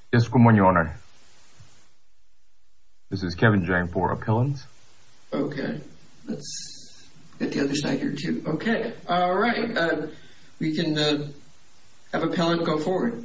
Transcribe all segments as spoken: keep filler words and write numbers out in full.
Yes, good morning, Your Honor. This is Kevin Jang for appellant. Okay, let's get the other side here too. Okay, all right. Uh, we can uh, have appellant go forward.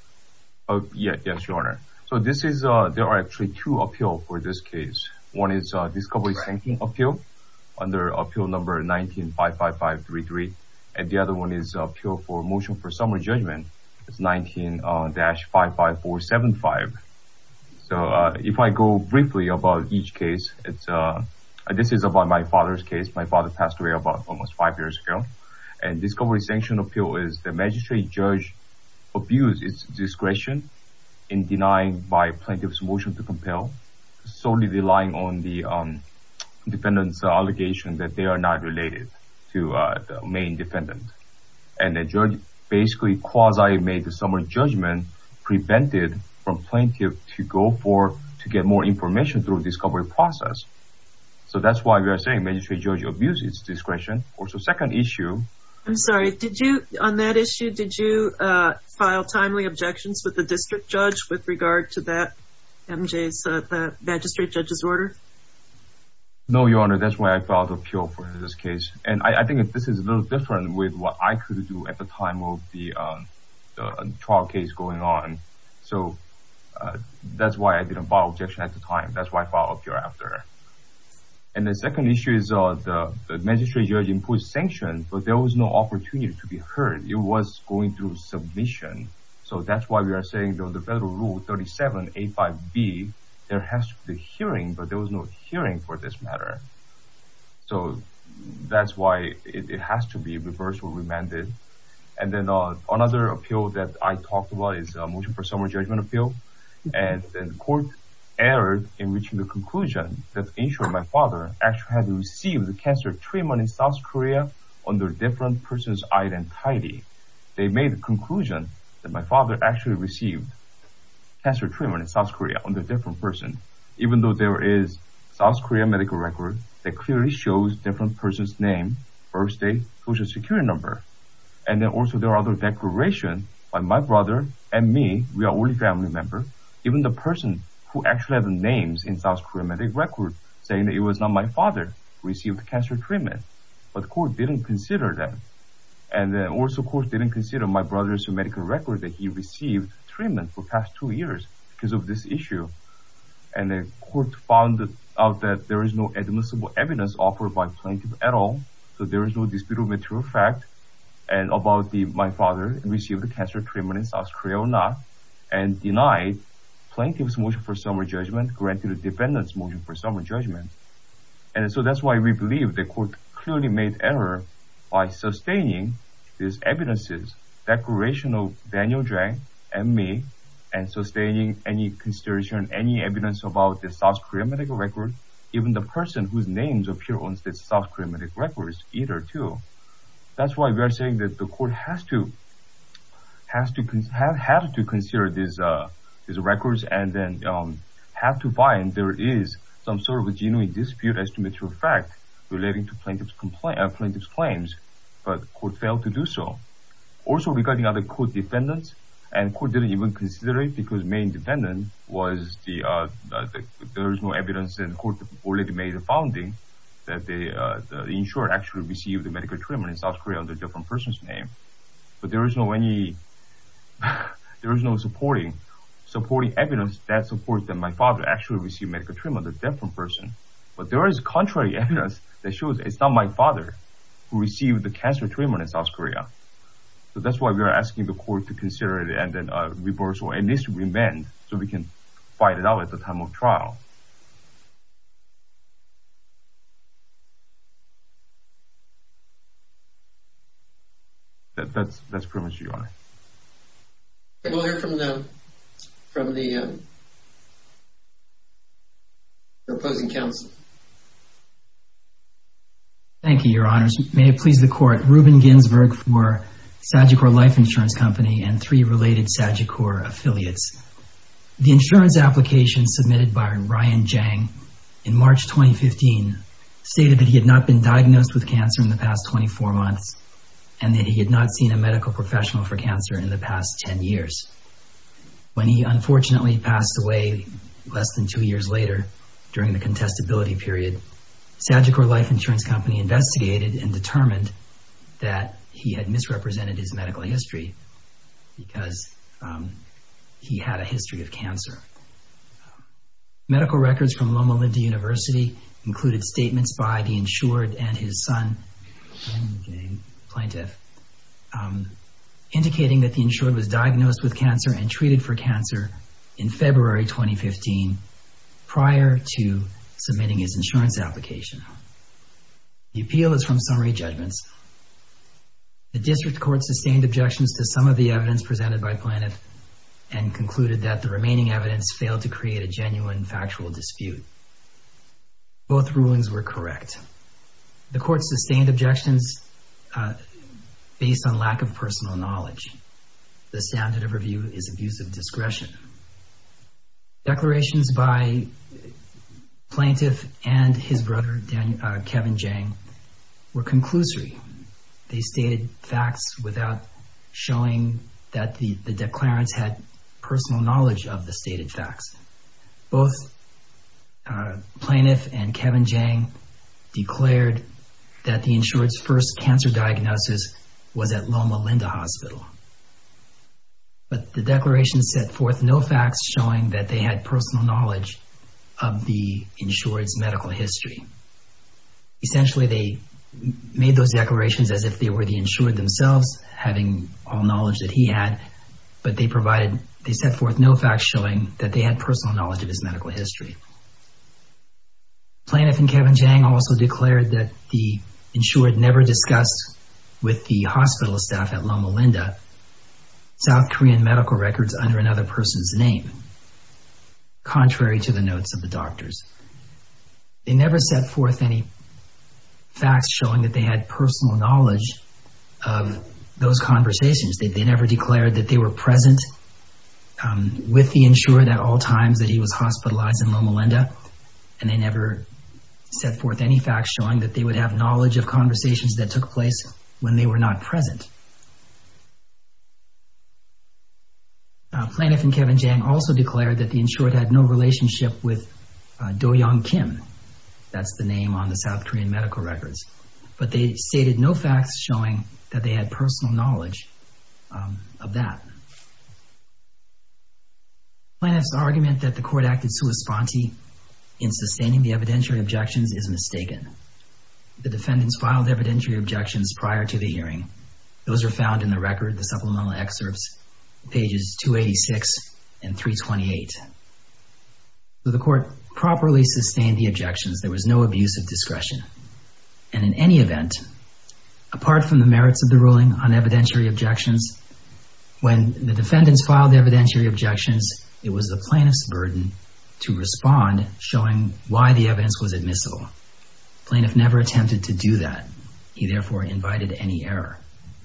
Oh, yeah, yes, Your Honor. So this is, uh, there are actually two appeals for this case. One is uh, discovery sanction appeal under appeal number nineteen five five five three three, and the other one is appeal for motion for summary judgment. It's nineteen dash five five four seven five. So uh, if I go briefly about each case, it's uh, this is about my father's case. My father passed away about almost five years ago, and discovery sanction appeal is the magistrate judge abused its discretion in denying by plaintiff's motion to compel, solely relying on the um, defendant's uh, allegation that they are not related to uh, the main defendant, and the judge basically quasi made the summary judgment prevented from plaintiff to go for to get more information through discovery process. So that's why we are saying magistrate judge abused its discretion. Also, second issue. I'm sorry, did you, on that issue, did you uh, file timely objections with the district judge with regard to that M J's, uh, the magistrate judge's order? No, Your Honor, that's why I filed appeal for this case. And I, I think this is a little different with what I could do at the time of the, um, the trial case going on. So uh, that's why I didn't file objection at the time. That's why I filed appeal after. And the second issue is uh, the, the magistrate judge imposed sanction, but there was no opportunity to be heard. It was going through submission. So that's why we are saying that the federal rule thirty-seven A five B, there has to be a hearing, but there was no hearing for this matter. So that's why it, it has to be reversed or remanded. And then uh, another appeal that I talked about is a motion for summary judgment appeal. And then the court erred in reaching the conclusion that insured my father actually had received cancer treatment in South Korea under different person's identity. They made the conclusion that my father actually received cancer treatment in South Korea under a different person, even though there is South Korea medical record that clearly shows different person's name, birthday, social security number. And then also there are other declarations by my brother and me. We are only family member. Even the person who actually had the names in South Korea medical record saying that it was not my father who received cancer treatment. But the court didn't consider that. And then also court didn't consider my brother's medical record that he received treatment for past two years because of this issue. And the court found out that there is no admissible evidence offered by plaintiff at all. So there is no disputable material fact and about the my father received the cancer treatment in South Korea or not, and denied plaintiff's motion for summary judgment, granted the defendant's motion for summary judgment. And so that's why we believe the court clearly made error by sustaining these evidences, declaration of Daniel Zhang and me, and sustaining any consideration, any evidence about the South Korean medical record, even the person whose names appear on the South Korean medical records, either too. That's why we are saying that the court has to has to have had to consider these uh, these records and then um, have to find there is some sort of a genuine dispute as to material fact relating to plaintiff's complaint, uh, plaintiff's claims, but court failed to do so. Also regarding other court defendants, and court didn't even consider it because main defendant was the, uh, the, the there is no evidence, and the court already made a finding that the, uh, the insured actually received the medical treatment in South Korea under a different person's name. But there is no any, there is no supporting, supporting evidence that supports that my father actually received medical treatment under a different person. But there is contrary evidence that shows it's not my father who received the cancer treatment in South Korea. So that's why we are asking the court to consider it and then uh, reverse or at least remand so we can fight it out at the time of trial. That, that's that's pretty much Your Honor. We'll hear from the from the um, opposing counsel. Thank you, Your Honors. May it please the court, Ruben Ginsburg for Sagicor Life Insurance Company and three related Sagicor affiliates. The insurance application submitted by Ryan Zhang in March twenty fifteen stated that he had not been diagnosed with cancer in the past twenty-four months and that he had not seen a medical professional for cancer in the past ten years. When he unfortunately passed away less than two years later during the contestability period, Sagicor Life Insurance Company investigated and determined that he had misrepresented his medical history because um, he had a history of cancer. Medical records from Loma Linda University included statements by the insured and his son, Jane, plaintiff, um, indicating that the insured was diagnosed with cancer and treated for cancer in February twenty fifteen, prior to submitting his insurance application. The appeal is from summary judgments. The district court sustained objections to some of the evidence presented by plaintiff and concluded that the remaining evidence failed to create a genuine factual dispute. Both rulings were correct. The court sustained objections uh, based on lack of personal knowledge. The standard of review is abuse of discretion. Declarations by plaintiff and his brother, Daniel, uh, Kevin Jang, were conclusory. They stated facts without showing that the, the declarants had personal knowledge of the stated facts. Both uh, plaintiff and Kevin Jang declared that the insured's first cancer diagnosis was at Loma Linda Hospital. But the declaration set forth no facts showing that they had personal knowledge of the insured's medical history. Essentially, they made those declarations as if they were the insured themselves, having all knowledge that he had, but they provided, they set forth no facts showing that they had personal knowledge of his medical history. Plaintiff and Kevin Jang also declared that the insured never discussed with the hospital staff at Loma Linda South Korean medical records under another person's name, contrary to the notes of the doctors. They never set forth any facts showing that they had personal knowledge of those conversations. They, they never declared that they were present um, with the insured at all times that he was hospitalized in Loma Linda, and they never set forth any facts showing that they would have knowledge of conversations that took place when they were not present. Uh, plaintiff and Kevin Jang also declared that the insured had no relationship with uh, Do-Young Kim. That's the name on the South Korean medical records. But they stated no facts showing that they had personal knowledge um, of that. Plaintiff's argument that the court acted sua sponte in sustaining the evidentiary objections is mistaken. The defendants filed evidentiary objections prior to the hearing. Those are found in the record, the supplemental excerpts, pages two eighty-six and three twenty-eight. So the court properly sustained the objections. There was no abuse of discretion. And in any event, apart from the merits of the ruling on evidentiary objections, when the defendants filed evidentiary objections, it was the plaintiff's burden to respond, showing why the evidence was admissible. Plaintiff never attempted to do that. He therefore invited any error.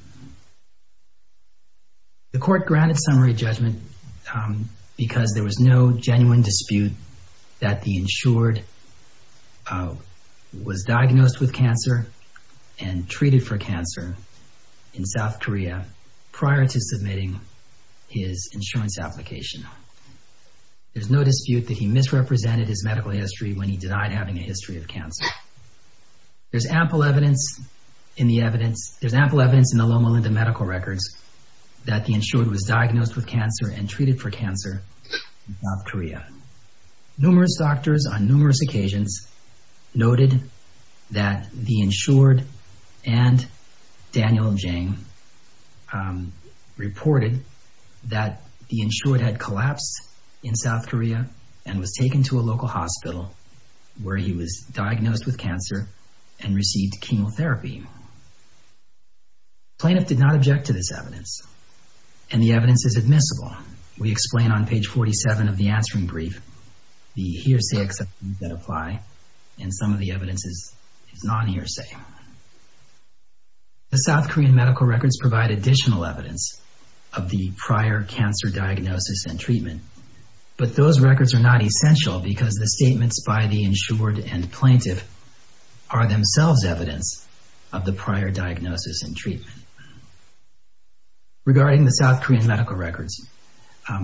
The court granted summary judgment um, because there was no genuine dispute that the insured uh, was diagnosed with cancer and treated for cancer in South Korea prior to submitting his insurance application. There's no dispute that he misrepresented his medical history when he denied having a history of cancer. There's ample evidence in the evidence, there's ample evidence in the Loma Linda medical records that the insured was diagnosed with cancer and treated for cancer in South Korea. Numerous doctors on numerous occasions noted that the insured and Daniel Jang um, reported that the insured had collapsed in South Korea and was taken to a local hospital where he was diagnosed with cancer and received chemotherapy. Plaintiff did not object to this evidence, and the evidence is admissible. We explain on page forty-seven of the answering brief the hearsay exceptions that apply, and some of the evidence is, is non-hearsay. The South Korean medical records provide additional evidence of the prior cancer diagnosis and treatment, but those records are not essential because the statements by the insured and plaintiff are themselves evidence of the prior diagnosis and treatment. Regarding the South Korean medical records, um,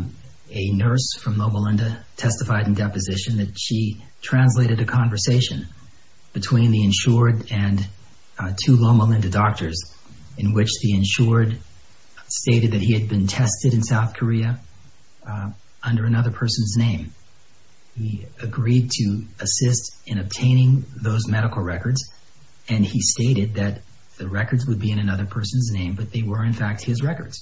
A nurse from Loma Linda testified in deposition that she translated a conversation between the insured and uh, two Loma Linda doctors in which the insured stated that he had been tested in South Korea uh, under another person's name. He agreed to assist in obtaining those medical records, and he stated that the records would be in another person's name, but they were in fact his records.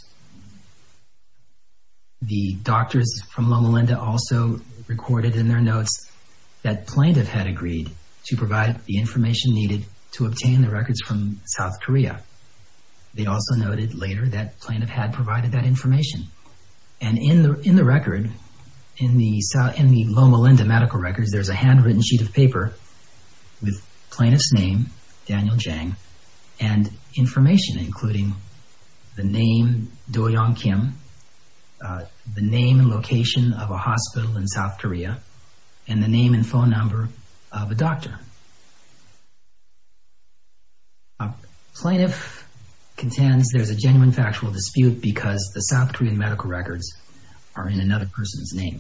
The doctors from Loma Linda also recorded in their notes that plaintiff had agreed to provide the information needed to obtain the records from South Korea. They also noted later that plaintiff had provided that information. And in the in the record, in the in the Loma Linda medical records, there's a handwritten sheet of paper with plaintiff's name, Daniel Jang, and information including the name Do-Young Kim, uh, the name and location of a hospital in South Korea, and the name and phone number of a doctor. Uh, plaintiff contends there's a genuine factual dispute because the South Korean medical records are in another person's name,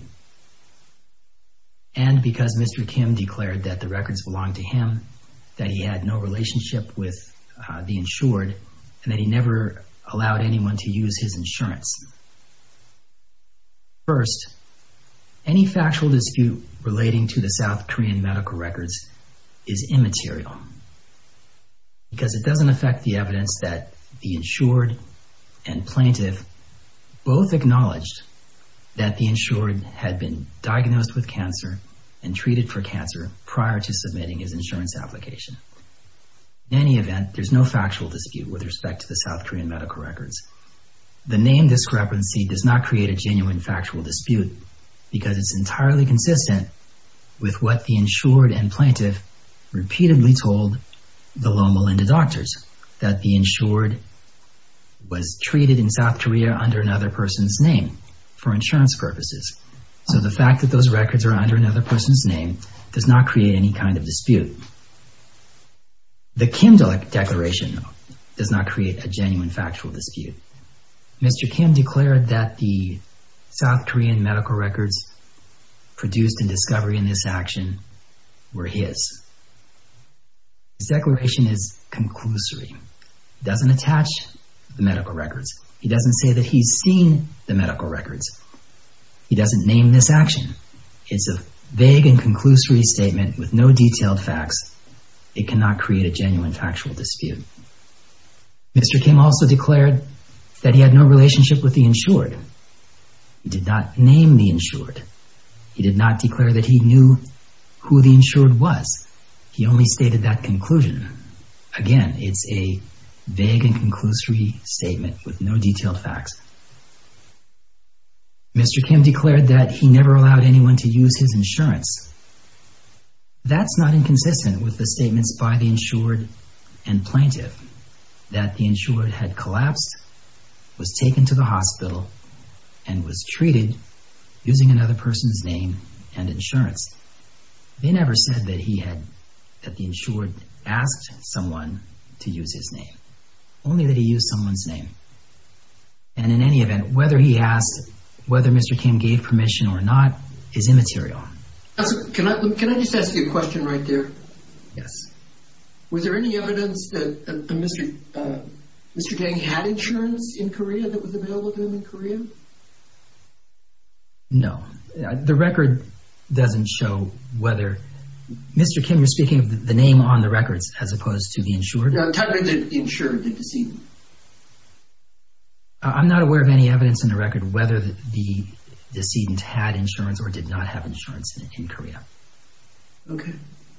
and because Mister Kim declared that the records belonged to him, that he had no relationship with uh, the insured, and that he never allowed anyone to use his insurance. First, any factual dispute relating to the South Korean medical records is immaterial because it doesn't affect the evidence that the insured and plaintiff both acknowledged that the insured had been diagnosed with cancer and treated for cancer prior to submitting his insurance application. In any event, there's no factual dispute with respect to the South Korean medical records. The name discrepancy does not create a genuine factual dispute because it's entirely consistent with what the insured and plaintiff repeatedly told the Loma Linda doctors, that the insured was treated in South Korea under another person's name for insurance purposes. So the fact that those records are under another person's name does not create any kind of dispute. The Kim de- declaration does not create a genuine factual dispute. Mister Kim declared that the South Korean medical records produced in discovery in this action were his. His declaration is conclusory. He doesn't attach the medical records. He doesn't say that he's seen the medical records. He doesn't name this action. It's a vague and conclusory statement with no detailed facts. It cannot create a genuine factual dispute. Mister Kim also declared that he had no relationship with the insured. He did not name the insured. He did not declare that he knew who the insured was. He only stated that conclusion. Again, it's a vague and conclusory statement with no detailed facts. Mister Kim declared that he never allowed anyone to use his insurance. That's not inconsistent with the statements by the insured and plaintiff that the insured had collapsed, was taken to the hospital, and was treated using another person's name and insurance. They never said that he had, that the insured asked someone to use his name, only that he used someone's name. And in any event, whether he asked, whether Mister Kim gave permission or not, is immaterial. Can I, can I just ask you a question right there? Yes. Was there any evidence that uh, Mister Uh, Mister Jang had insurance in Korea that was available to him in Korea? No. Uh, the record doesn't show whether Mister Kim, you're speaking of the, the name on the records as opposed to the insured? No, technically the insured, the decedent. Uh, I'm not aware of any evidence in the record whether the, the decedent had insurance or did not have insurance in, in Korea. Okay.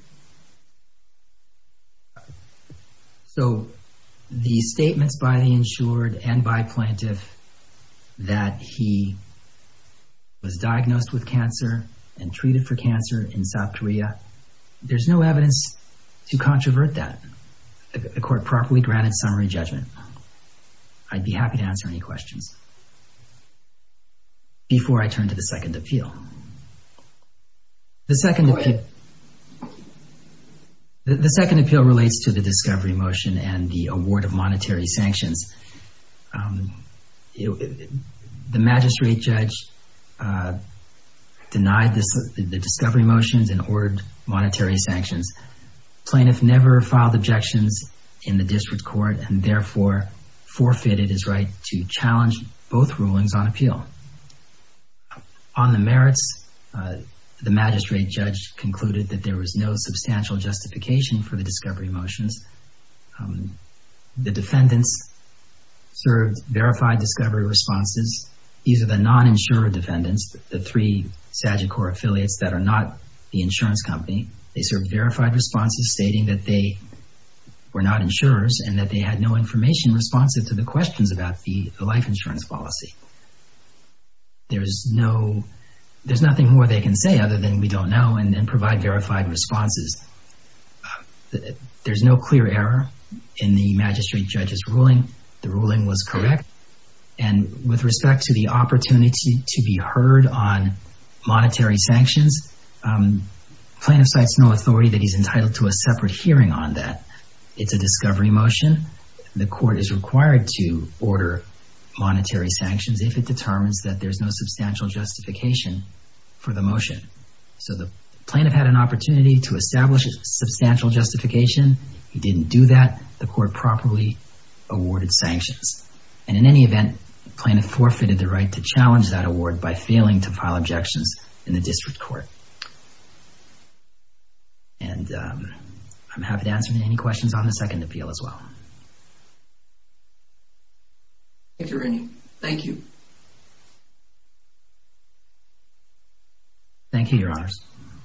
So the statements by the insured and by plaintiff that he was diagnosed with cancer and treated for cancer in South Korea, there's no evidence to controvert that. The, the court properly granted summary judgment. I'd be happy to answer any questions before I turn to the second appeal. The second appeal, the, the second appeal relates to the discovery motion and the award of monetary sanctions. Um, it, it, the magistrate judge uh, denied this, the discovery motions and ordered monetary sanctions. Plaintiff never filed objections in the district court and therefore forfeited his right to challenge both rulings on appeal. On the merits, uh, the magistrate judge concluded that there was no substantial justification for the discovery motions. Um, the defendants served verified discovery responses. These are the non-insurer defendants, the three Sagicor affiliates that are not the insurance company. They served verified responses stating that they were not insurers and that they had no information responsive to the questions about the, the life insurance policy. There's no, there's nothing more they can say other than we don't know and, and provide verified responses. Uh, there's no clear error in the magistrate judge's ruling. The ruling was correct. And with respect to the opportunity to be heard on monetary sanctions, um, plaintiff cites no authority that he's entitled to a separate hearing on that. It's a discovery motion. The court is required to order monetary sanctions if it determines that there's no substantial justification for the motion. So the plaintiff had an opportunity to establish a substantial justification. He didn't do that. The court properly awarded sanctions. And in any event, the plaintiff forfeited the right to challenge that award by failing to file objections in the district court. And um, I'm happy to answer any questions on the second appeal as well. Thank you, Rennie. Thank you. Thank you, Your Honors.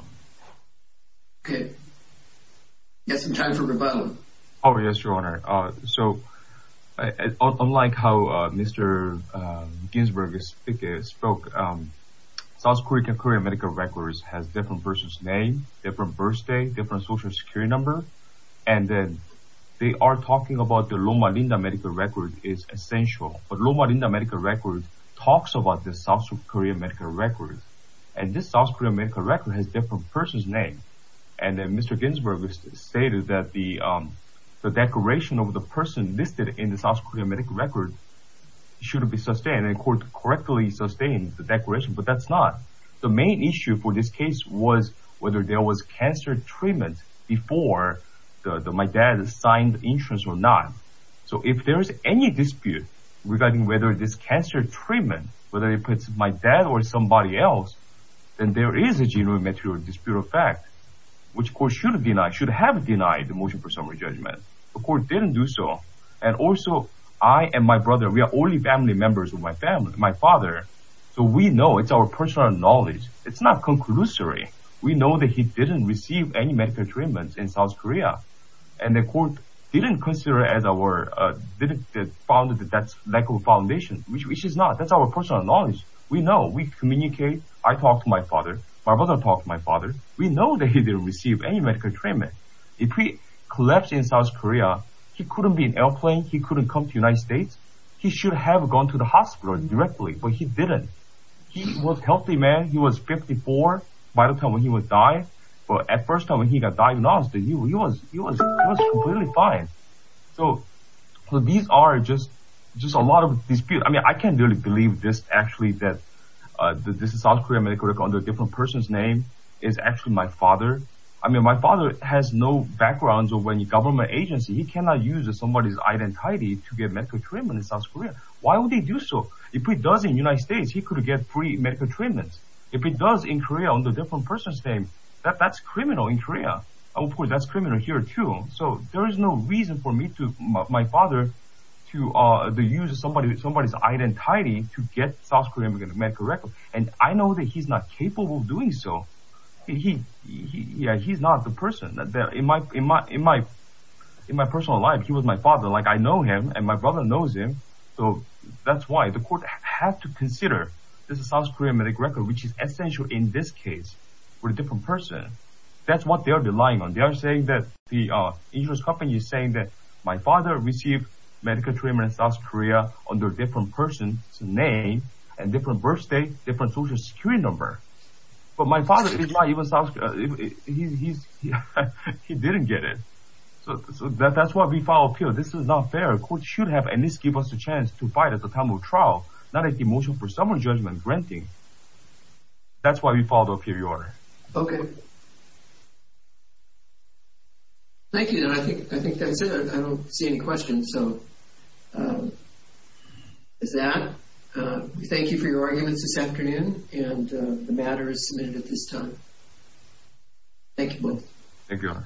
Okay. You got some time for rebuttal. Oh, yes, Your Honor. Uh, so, uh, unlike how uh, Mister Um, Ginsburg speak, uh, spoke, um, South Korean, Korean medical records has different person's name, different birthday, different social security number, and then they are talking about the Loma Linda medical record is essential. But Loma Linda medical record talks about the South Korean medical record, and this South Korean medical record has different person's name. And then Mister Ginsburg stated that the um, the declaration of the person listed in the South Korean medical record should be sustained, and court correctly sustained the declaration, but that's not. The main issue for this case was whether there was cancer treatment before the, the my dad signed insurance or not. So if there is any dispute regarding whether this cancer treatment, whether it puts my dad or somebody else, then there is a genuine material dispute of fact, which court should deny, should have denied the motion for summary judgment. The court didn't do so. And also, I and my brother, we are only family members of my family, my father. So we know, it's our personal knowledge. It's not conclusory. We know that he didn't receive any medical treatment in South Korea. And the court didn't consider it as our, uh, didn't uh, found that that's lack of foundation, which, which is not. That's our personal knowledge. We know, we communicate. I talk to my father. My brother talked to my father. We know that he didn't receive any medical treatment. If he collapsed in South Korea, he couldn't be in airplane. He couldn't come to United States. He should have gone to the hospital directly, but he didn't. He was a healthy man. He was fifty-four by the time when he was died. But at first time when he got diagnosed, he, he was he was he was completely fine. So, so these are just just a lot of dispute. I mean, I can't really believe this actually that uh, the, this is South Korean medical record under a different person's name is actually my father. I mean, my father has no backgrounds of any government agency. He cannot use somebody's identity to get medical treatment in South Korea. Why would he do so? If he does in the United States, he could get free medical treatment. If he does in Korea under a different person's name, that, that's criminal in Korea. Of course, that's criminal here too. So there is no reason for me to, my, my father, to, uh, to use somebody, somebody's identity to get South Korean medical record. And I know that he's not capable of doing so. He, he, he, yeah, he's not the person that, that in my, in my, in my, in my personal life, he was my father. Like I know him and my brother knows him. So that's why the court had to consider this is South Korean medical record, which is essential in this case for a different person. That's what they are relying on. They are saying that the, uh, insurance company is saying that my father received medical treatment in South Korea under a different person's name and different birthday, different social security number. But my father is not even South. Uh, he, he's he, he didn't get it. So, so that that's why we file appeal. This is not fair. Court should have at least give us a chance to fight at the time of trial, not at the motion for summary judgment granting. that's why we filed the appeal order. Okay. Thank you. And I think I think that's it. I don't see any questions. So, um, is that? Uh, we thank you for your arguments this afternoon, and uh, the matter is submitted at this time. Thank you both. Thank you.